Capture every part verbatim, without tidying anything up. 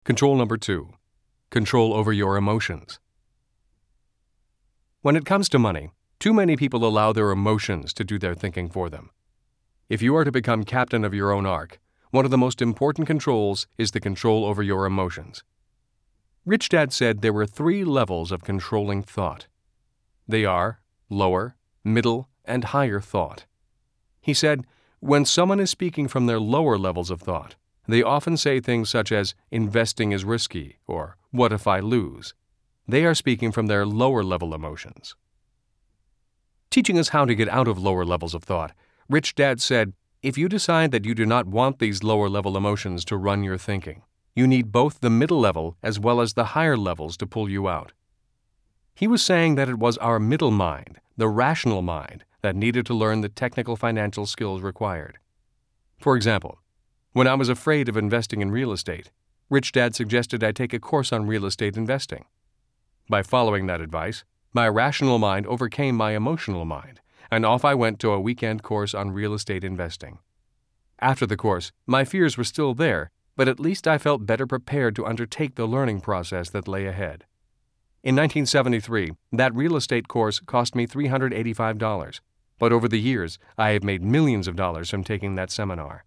Control number two. Control over your emotions. When it comes to money, too many people allow their emotions to do their thinking for them. If you are to become captain of your own ark, one of the most important controls is the control over your emotions. Rich Dad said there were three levels of controlling thought. They are lower, middle, and higher thought. He said, when someone is speaking from their lower levels of thought, they often say things such as, investing is risky, or what if I lose? They are speaking from their lower level emotions. Teaching us how to get out of lower levels of thought, Rich Dad said, if you decide that you do not want these lower level emotions to run your thinking, you need both the middle level as well as the higher levels to pull you out. He was saying that it was our middle mind, the rational mind, that needed to learn the technical financial skills required. For example, when I was afraid of investing in real estate, Rich Dad suggested I take a course on real estate investing. By following that advice, my rational mind overcame my emotional mind, and off I went to a weekend course on real estate investing. After the course, my fears were still there, but at least I felt better prepared to undertake the learning process that lay ahead. In nineteen seventy-three, that real estate course cost me three hundred eighty-five dollars, but over the years, I have made millions of dollars from taking that seminar.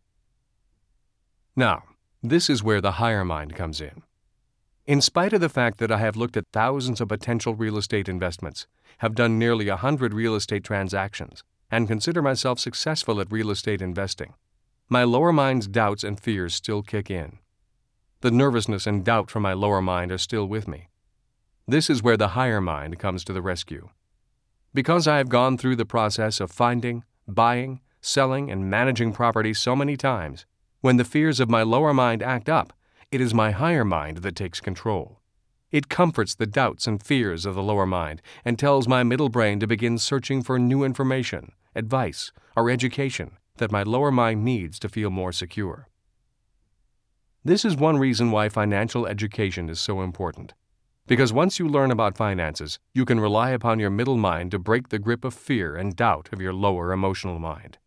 Now, this is where the higher mind comes in. In spite of the fact that I have looked at thousands of potential real estate investments, have done nearly a hundred real estate transactions, and consider myself successful at real estate investing, my lower mind's doubts and fears still kick in. The nervousness and doubt from my lower mind are still with me. This is where the higher mind comes to the rescue. Because I have gone through the process of finding, buying, selling, and managing property so many times, when the fears of my lower mind act up, it is my higher mind that takes control. It comforts the doubts and fears of the lower mind and tells my middle brain to begin searching for new information, advice, or education that my lower mind needs to feel more secure. This is one reason why financial education is so important. Because once you learn about finances, you can rely upon your middle mind to break the grip of fear and doubt of your lower emotional mind.